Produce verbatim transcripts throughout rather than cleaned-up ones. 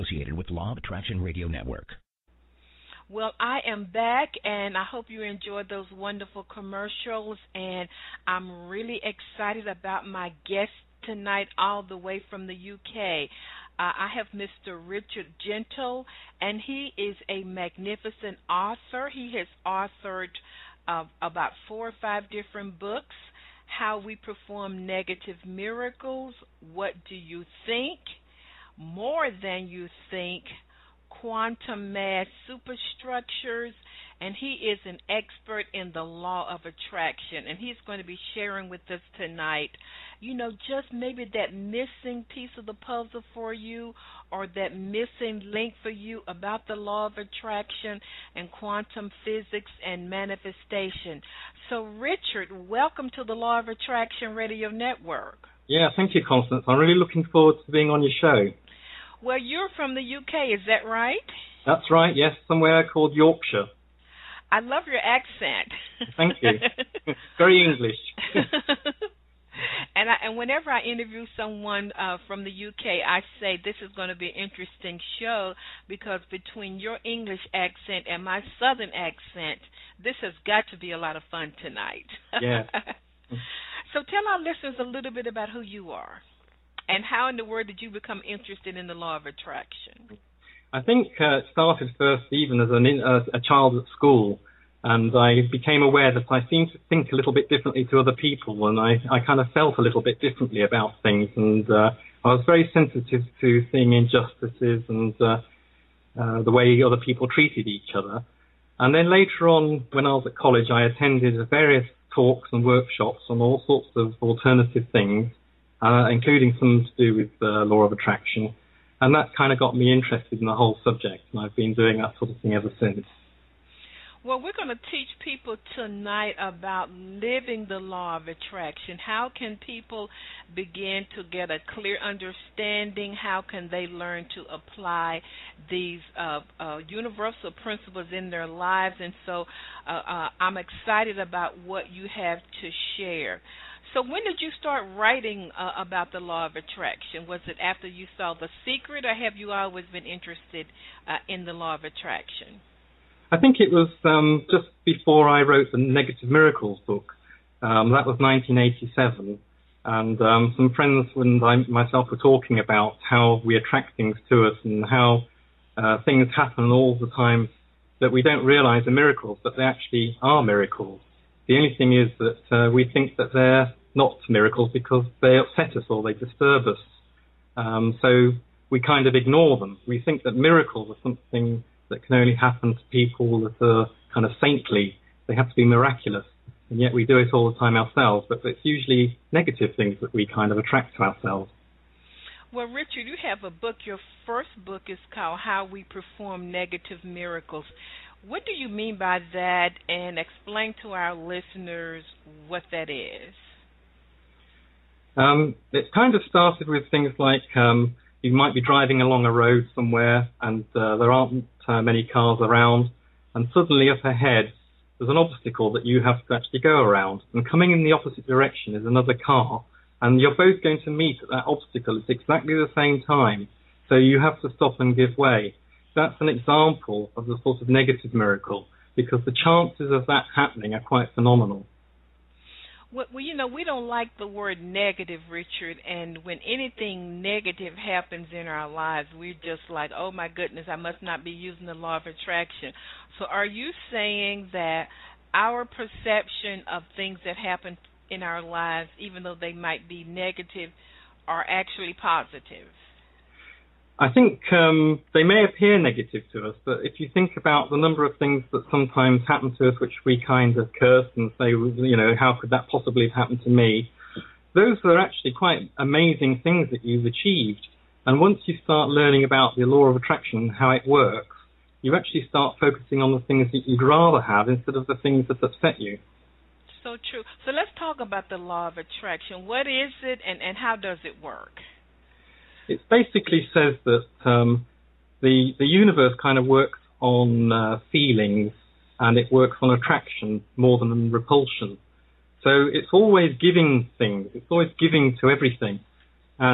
Associated with Law of Attraction Radio Network. Well, I am back, and I hope you enjoyed those wonderful commercials, and I'm really excited about my guest tonight all the way from the U K. Uh, I have Mister Richard Gentile, and he is a magnificent author. He has authored uh, about four or five different books. How We Perform Negative Miracles, What Do You Think? More Than You Think, Quantum Math Superstructures, and he is an expert in the law of attraction, and he's going to be sharing with us tonight, you know, just maybe that missing piece of the puzzle for you, or that missing link for you about the law of attraction and quantum physics and manifestation. So, Richard, welcome to the Law of Attraction Radio Network. Yeah, thank you, Constance. I'm really looking forward to being on your show. Well, you're from the U K, is that right? That's right, yes, somewhere called Yorkshire. I love your accent. Thank you. Very English. and I, and whenever I interview someone uh, from the U K, I say this is going to be an interesting show because between your English accent and my Southern accent, this has got to be a lot of fun tonight. Yeah. So tell our listeners a little bit about who you are and how in the world did you become interested in the law of attraction? I think uh, it started first even as an, uh, a child at school, and I became aware that I seemed to think a little bit differently to other people, and I, I kind of felt a little bit differently about things, and uh, I was very sensitive to seeing injustices and uh, uh, the way other people treated each other. And then later on, when I was at college, I attended various talks and workshops on all sorts of alternative things, uh, including some to do with uh, law of attraction. And that kind of got me interested in the whole subject, and I've been doing that sort of thing ever since. Well, we're going to teach people tonight about living the law of attraction. How can people begin to get a clear understanding? How can they learn to apply these uh, uh, universal principles in their lives? And so uh, uh, I'm excited about what you have to share. So when did you start writing uh, about the law of attraction? Was it after you saw The Secret, or have you always been interested uh, in the law of attraction? I think it was um, just before I wrote the Negative Miracles book. Um, that was nineteen eighty-seven. And um, some friends and I myself were talking about how we attract things to us and how uh, things happen all the time that we don't realize are miracles, but they actually are miracles. The only thing is that uh, we think that they're not miracles because they upset us or they disturb us. Um, so we kind of ignore them. We think that miracles are something that can only happen to people that are kind of saintly. They have to be miraculous. And yet we do it all the time ourselves, but it's usually negative things that we kind of attract to ourselves. Well, Richard, you have a book. Your first book is called How We Perform Negative Miracles. What do you mean by that, and explain to our listeners what that is? Um, it kind of started with things like um, you might be driving along a road somewhere and uh, there aren't uh, many cars around, and suddenly up ahead there's an obstacle that you have to actually go around, and coming in the opposite direction is another car, and you're both going to meet at that obstacle at exactly the same time, so you have to stop and give way. That's an example of the sort of negative miracle, because the chances of that happening are quite phenomenal. Well, you know, we don't like the word negative, Richard, and when anything negative happens in our lives, we're just like, oh, my goodness, I must not be using the law of attraction. So are you saying that our perception of things that happen in our lives, even though they might be negative, are actually positive? I think um, they may appear negative to us, but if you think about the number of things that sometimes happen to us which we kind of curse and say, you know, how could that possibly have happened to me? Those are actually quite amazing things that you've achieved. And once you start learning about the law of attraction and how it works, you actually start focusing on the things that you'd rather have instead of the things that upset you. So true. So let's talk about the law of attraction. What is it, and, and how does it work? It basically says that um, the the universe kind of works on uh, feelings, and it works on attraction more than on repulsion. So it's always giving things. It's always giving to everything. And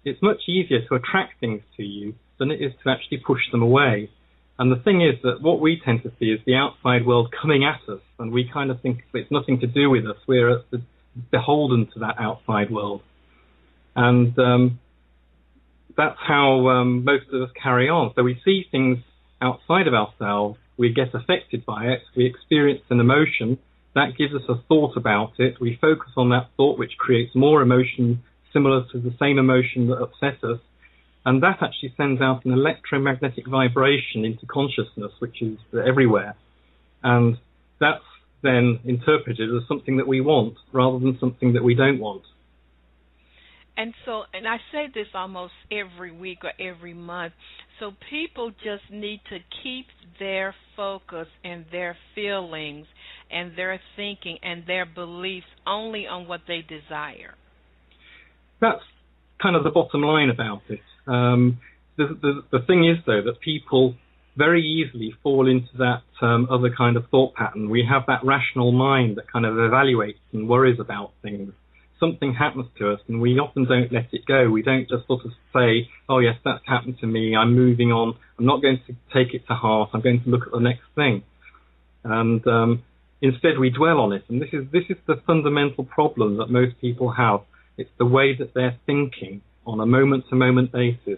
it's much easier to attract things to you than it is to actually push them away. And the thing is that what we tend to see is the outside world coming at us, and we kind of think it's nothing to do with us. We're beholden to that outside world. And um, that's how um, most of us carry on. So we see things outside of ourselves, we get affected by it, we experience an emotion, that gives us a thought about it, we focus on that thought, which creates more emotion similar to the same emotion that upset us, and that actually sends out an electromagnetic vibration into consciousness, which is everywhere. And that's then interpreted as something that we want rather than something that we don't want. And so, and I say this almost every week or every month, so people just need to keep their focus and their feelings and their thinking and their beliefs only on what they desire. That's kind of the bottom line about it. Um, the, the, the thing is, though, that people very easily fall into that um, other kind of thought pattern. We have that rational mind that kind of evaluates and worries about things. Something happens to us, and we often don't let it go. We don't just sort of say, oh, yes, that's happened to me, I'm moving on, I'm not going to take it to heart, I'm going to look at the next thing. And um, instead we dwell on it, and this is this is the fundamental problem that most people have. It's the way that they're thinking on a moment-to-moment basis.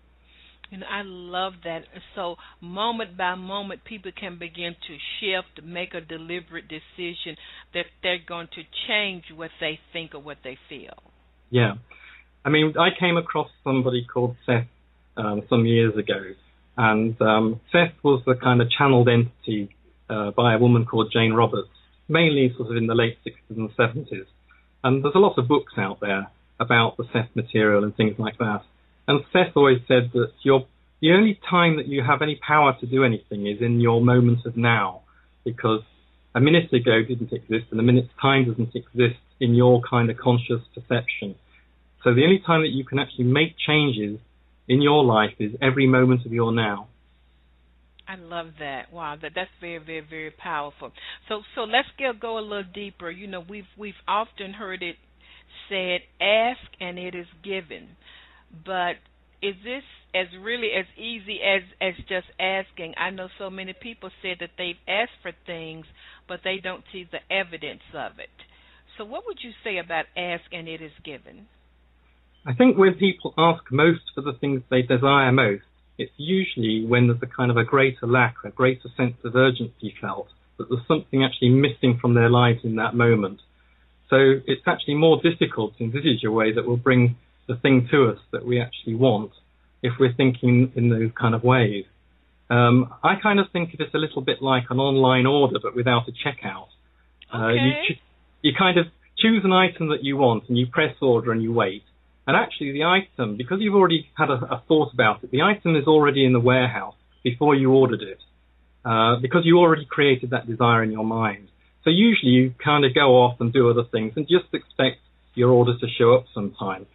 And I love that. So moment by moment, people can begin to shift, make a deliberate decision that they're going to change what they think or what they feel. Yeah. I mean, I came across somebody called Seth um, some years ago, and um, Seth was the kind of channeled entity uh, by a woman called Jane Roberts, mainly sort of in the late sixties and seventies. And there's a lot of books out there about the Seth material and things like that. And Seth always said that your, the only time that you have any power to do anything is in your moment of now, because a minute ago didn't exist and a minute's time doesn't exist in your kind of conscious perception. So the only time that you can actually make changes in your life is every moment of your now. I love that. Wow, that that's very, very, very powerful. So, so let's get, go a little deeper. You know, we've we've often heard it said, "Ask and it is given," but is this as really as easy as as just asking? I know so many people said that they've asked for things, but they don't see the evidence of it. So, what would you say about ask and it is given? I think when people ask most for the things they desire most, it's usually when there's a kind of a greater lack, a greater sense of urgency felt, that there's something actually missing from their lives in that moment. So it's actually more difficult to envisage a way that will bring the thing to us that we actually want if we're thinking in those kind of ways. Um, I kind of think of it a little bit like an online order, but without a checkout. Okay. Uh, you, ch- you kind of choose an item that you want, and you press order and you wait. And actually the item, because you've already had a, a thought about it, the item is already in the warehouse before you ordered it, uh, because you already created that desire in your mind. So usually you kind of go off and do other things and just expect your order to show up sometime.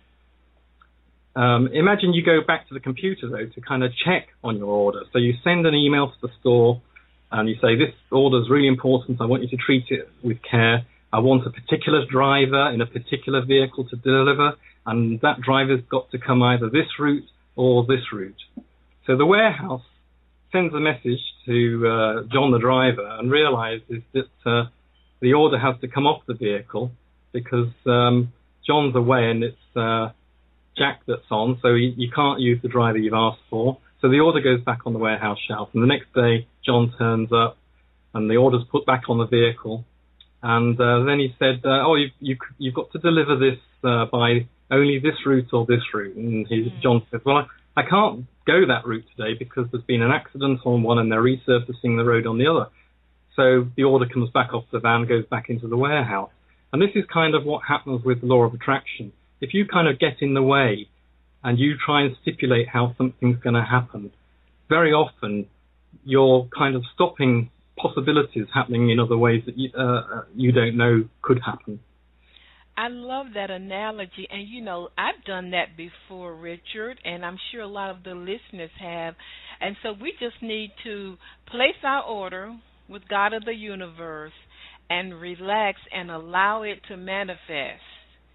Um, imagine you go back to the computer, though, to kind of check on your order. So you send an email to the store and you say, this order is really important, I want you to treat it with care. I want a particular driver in a particular vehicle to deliver, and that driver's got to come either this route or this route. So the warehouse sends a message to uh, John the driver and realizes that uh, the order has to come off the vehicle because um, John's away and it's uh, Jack that's on, so you, you can't use the driver you've asked for. So the order goes back on the warehouse shelf, and the next day John turns up and the order's put back on the vehicle. And uh, then he said, uh, oh, you've, you, you've got to deliver this uh, by only this route or this route. And he, mm. John said, well, I, I can't go that route today because there's been an accident on one and they're resurfacing the road on the other. So the order comes back off the van, goes back into the warehouse. And this is kind of what happens with the law of attraction. If you kind of get in the way and you try and stipulate how something's going to happen, very often you're kind of stopping possibilities happening in other ways that you, uh, you don't know could happen. I love that analogy, and you know, I've done that before, Richard, and I'm sure a lot of the listeners have. And so we just need to place our order with God of the universe and relax and allow it to manifest.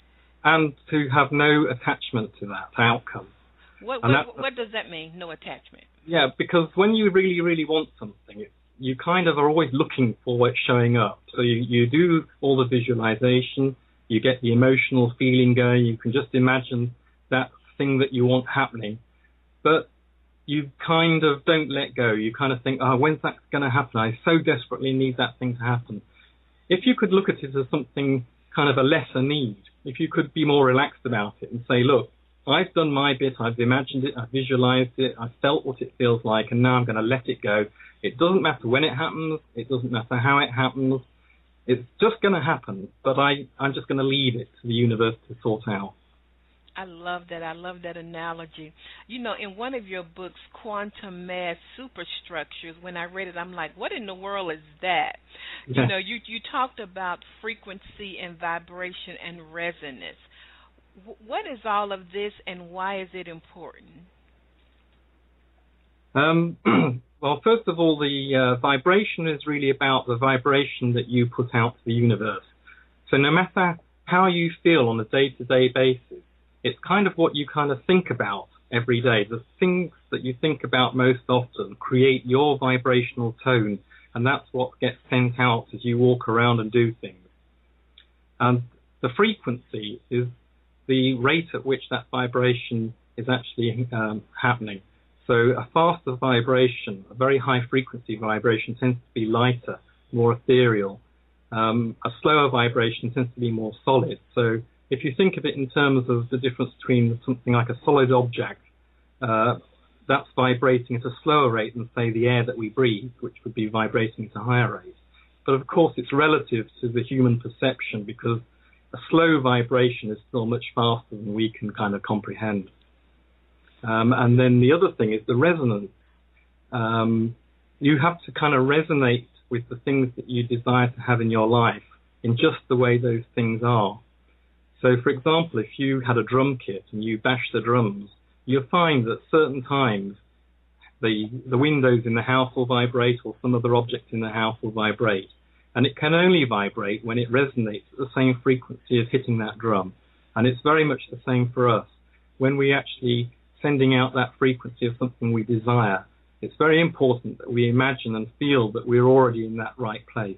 and to have no attachment to that outcome. What what, that, what does that mean, no attachment? Yeah, because when you really, really want something, it, you kind of are always looking for it showing up. So you, you do all the visualization, you get the emotional feeling going, you can just imagine that thing that you want happening, but you kind of don't let go. You kind of think, oh, when's that going to happen? I so desperately need that thing to happen. If you could look at it as something kind of a lesser need, if you could be more relaxed about it and say, look, I've done my bit, I've imagined it, I've visualized it, I've felt what it feels like, and now I'm going to let it go. It doesn't matter when it happens, it doesn't matter how it happens, it's just going to happen, but I, I'm just going to leave it to the universe to sort out. I love that. I love that analogy. You know, in one of your books, Quantum Math Superstructures, when I read it, I'm like, what in the world is that? Yeah. You know, you, you talked about frequency and vibration and resonance. W- what is all of this, and why is it important? Um, well, first of all, the uh, vibration is really about the vibration that you put out to the universe. So no matter how you feel on a day-to-day basis, it's kind of what you kind of think about every day. The things that you think about most often create your vibrational tone, and that's what gets sent out as you walk around and do things. And the frequency is the rate at which that vibration is actually um, happening. So a faster vibration, a very high frequency vibration, tends to be lighter, more ethereal. Um, a slower vibration tends to be more solid. So if you think of it in terms of the difference between something like a solid object, uh, that's vibrating at a slower rate than, say, the air that we breathe, which would be vibrating at a higher rate. But of course, it's relative to the human perception, because a slow vibration is still much faster than we can kind of comprehend. Um, and then the other thing is the resonance. Um, you have to kind of resonate with the things that you desire to have in your life in just the way those things are. So, for example, if you had a drum kit and you bash the drums, you'll find that certain times the the windows in the house will vibrate, or some other object in the house will vibrate. And it can only vibrate when it resonates at the same frequency as hitting that drum. And it's very much the same for us. When we actually sending out that frequency of something we desire, it's very important that we imagine and feel that we're already in that right place.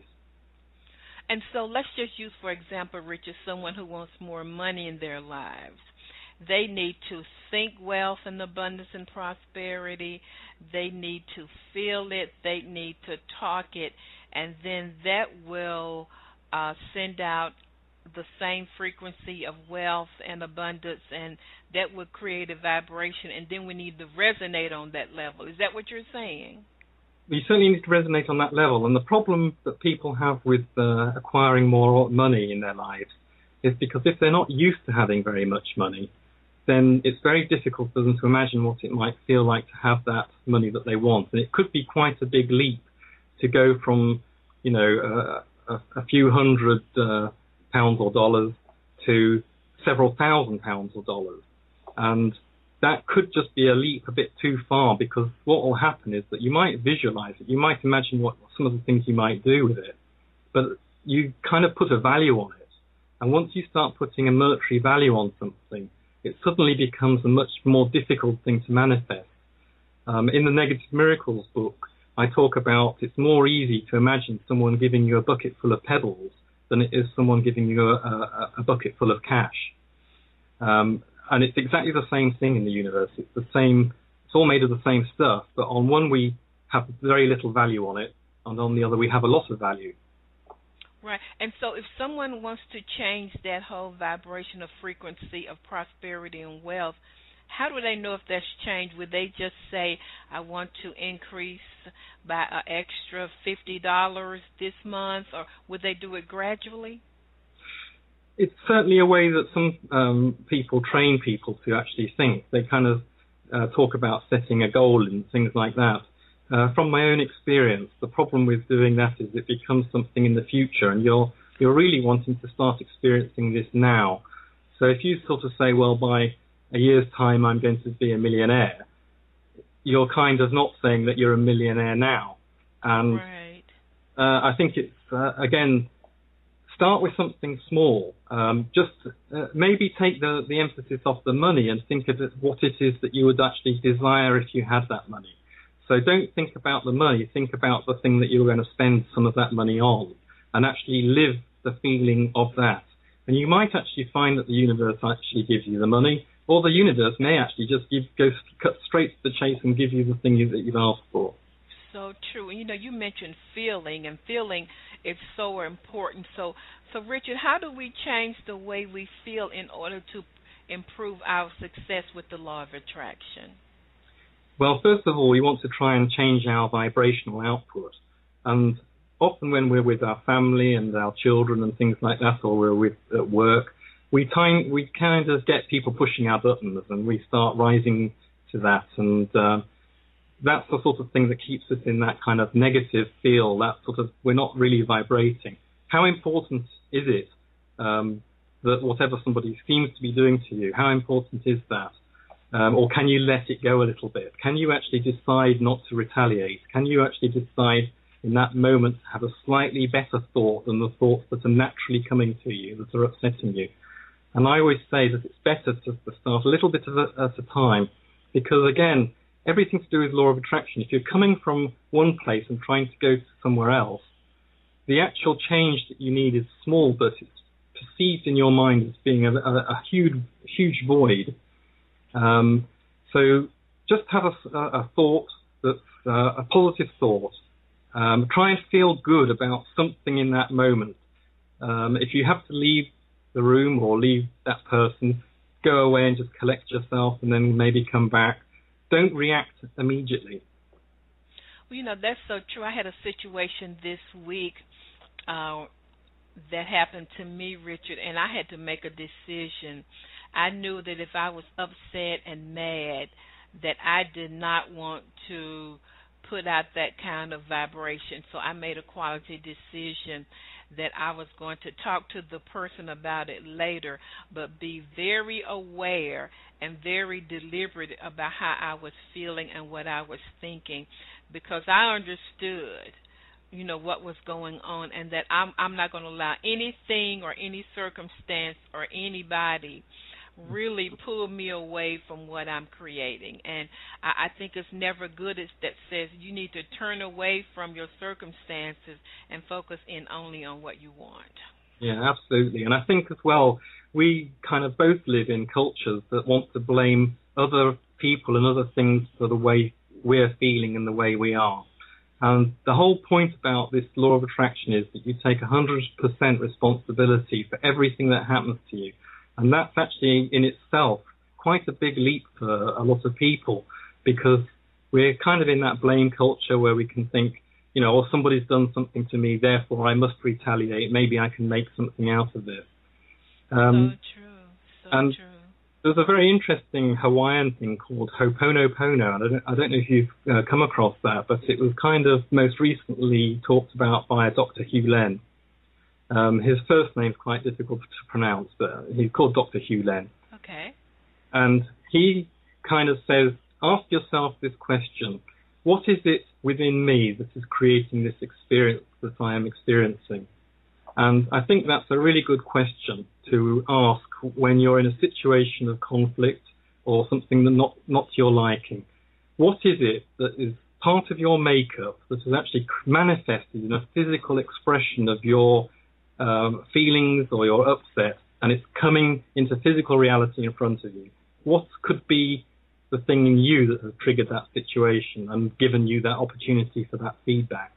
And so let's just use, for example, Richard, someone who wants more money in their lives. They need to think wealth and abundance and prosperity. They need to feel it. They need to talk it. And then that will uh, send out the same frequency of wealth and abundance, and that would create a vibration. And then we need to resonate on that level. Is that what you're saying? You certainly need to resonate on that level. And the problem that people have with uh, acquiring more money in their lives is because if they're not used to having very much money, then it's very difficult for them to imagine what it might feel like to have that money that they want. And it could be quite a big leap to go from, you know, uh, a, a few hundred uh, pounds or dollars to several thousand pounds or dollars. And that could just be a leap a bit too far, because what will happen is that you might visualize it, you might imagine what some of the things you might do with it, but you kind of put a value on it. And once you start putting a monetary value on something, it suddenly becomes a much more difficult thing to manifest. Um, in the Negative Miracles book, I talk about it's more easy to imagine someone giving you a bucket full of pebbles than it is someone giving you a, a, a bucket full of cash. Um, And it's exactly the same thing in the universe. It's the same. It's all made of the same stuff, but on one we have very little value on it, and on the other we have a lot of value. Right. And so if someone wants to change that whole vibration of frequency of prosperity and wealth, how do they know if that's changed? Would they just say, I want to increase by an extra fifty dollars this month, or would they do it gradually? It's certainly a way that some um, people train people to actually think. They kind of uh, talk about setting a goal and things like that. Uh, from my own experience, the problem with doing that is it becomes something in the future, and you're you're really wanting to start experiencing this now. So if you sort of say, well, by a year's time I'm going to be a millionaire, you're kind of not saying that you're a millionaire now. And right. uh, I think it's, uh, again, start with something small. Um, just uh, maybe take the, the emphasis off the money and think of it, what it is that you would actually desire if you had that money. So don't think about the money, think about the thing that you're going to spend some of that money on, and actually live the feeling of that. And you might actually find that the universe actually gives you the money, or the universe may actually just give, go cut straight to the chase and give you the thing you, that you've asked for. So true. You know, you mentioned feeling, and feeling is so important. So, so Richard, how do we change the way we feel in order to improve our success with the law of attraction? Well, first of all, we want to try and change our vibrational output. And often when we're with our family and our children and things like that, or we're with at work, we time we kind of get people pushing our buttons, and we start rising to that, and uh, that's the sort of thing that keeps us in that kind of negative feel. That sort of, we're not really vibrating. How important is it um, that whatever somebody seems to be doing to you, how important is that? Um, or can you let it go a little bit? Can you actually decide not to retaliate? Can you actually decide in that moment to have a slightly better thought than the thoughts that are naturally coming to you, that are upsetting you? And I always say that it's better to, to start a little bit of a, at a time, because, again, everything to do with law of attraction. If you're coming from one place and trying to go to somewhere else, the actual change that you need is small, but it's perceived in your mind as being a, a, a huge, huge void. Um, so just have a, a thought that's uh, a positive thought. Um, try and feel good about something in that moment. Um, if you have to leave the room or leave that person, go away and just collect yourself and then maybe come back. Don't react immediately. Well, you know, that's so true. I had a situation this week uh, that happened to me, Richard, and I had to make a decision. I knew that if I was upset and mad, that I did not want to put out that kind of vibration. So I made a quality decision that I was going to talk to the person about it later, but be very aware and very deliberate about how I was feeling and what I was thinking, because I understood, you know, what was going on, and that I'm, I'm not going to allow anything or any circumstance or anybody really pull me away from what I'm creating. And I, I think it's never good as that says you need to turn away from your circumstances and focus in only on what you want. Yeah, absolutely. And I think as well, we kind of both live in cultures that want to blame other people and other things for the way we're feeling and the way we are. And the whole point about this law of attraction is that you take one hundred percent responsibility for everything that happens to you. And that's actually in itself quite a big leap for a lot of people, because we're kind of in that blame culture where we can think, you know, well, somebody's done something to me, therefore I must retaliate. Maybe I can make something out of it. Um, so true. So and true. There's a very interesting Hawaiian thing called Ho'oponopono. I don't, I don't know if you've uh, come across that, but it was kind of most recently talked about by Doctor Hugh Len. Um, his first name's quite difficult to pronounce, but he's called Doctor Hugh Len. Okay. And he kind of says, ask yourself this question: what is it within me that is creating this experience that I am experiencing? And I think that's a really good question to ask when you're in a situation of conflict or something that not, not to your liking. What is it that is part of your makeup that is actually manifested in a physical expression of your Um, feelings or your upset, and it's coming into physical reality in front of you? What could be the thing in you that has triggered that situation and given you that opportunity for that feedback?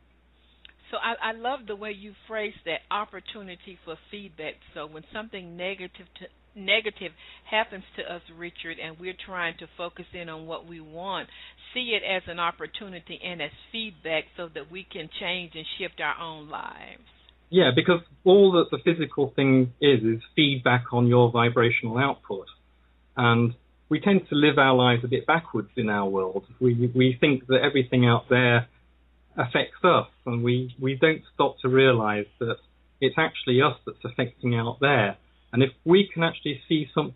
So I, I love the way you phrase that, opportunity for feedback. So when something negative to, negative happens to us, Richard, and we're trying to focus in on what we want, see it as an opportunity and as feedback so that we can change and shift our own lives. Yeah, because all that the physical thing is is feedback on your vibrational output. And we tend to live our lives a bit backwards in our world. We we think that everything out there affects us, and we, we don't stop to realize that it's actually us that's affecting out there. And if we can actually see something